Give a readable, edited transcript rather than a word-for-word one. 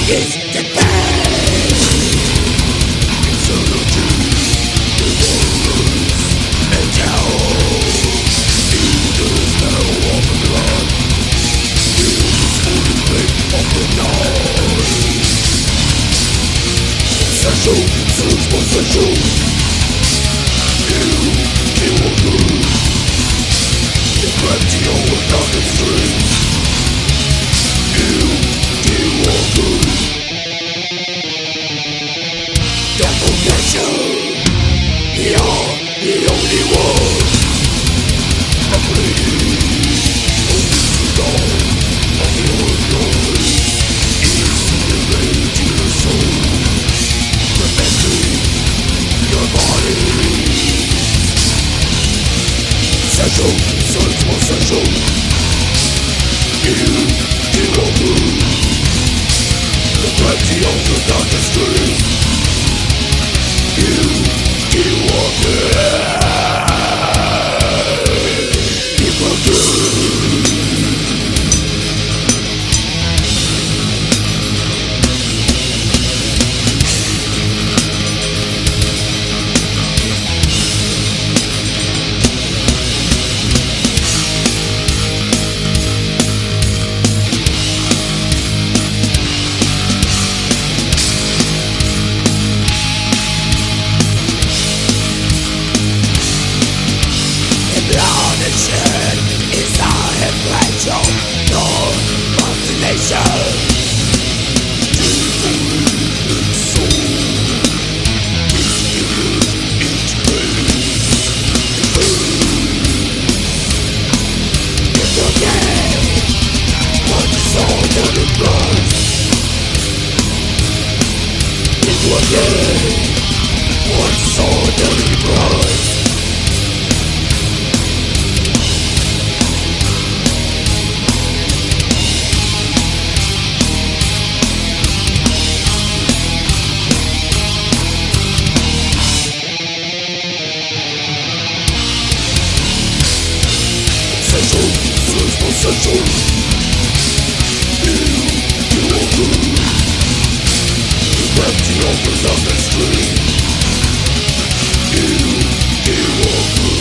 is the pain. Insanity, the horrors, and hell. Evil is now of the blood. Evil is fully made of the night. Essential, souls essential. You will lose. The gravity over darkest streets. You will lose. Damnation. You're the only one. I bleed. Only dawn of your noise. Is the rage in your soul. Preventing your body. Essential, search for essential. You will lose. The gravity of the darkest streets. You will die. You will die. You will lose.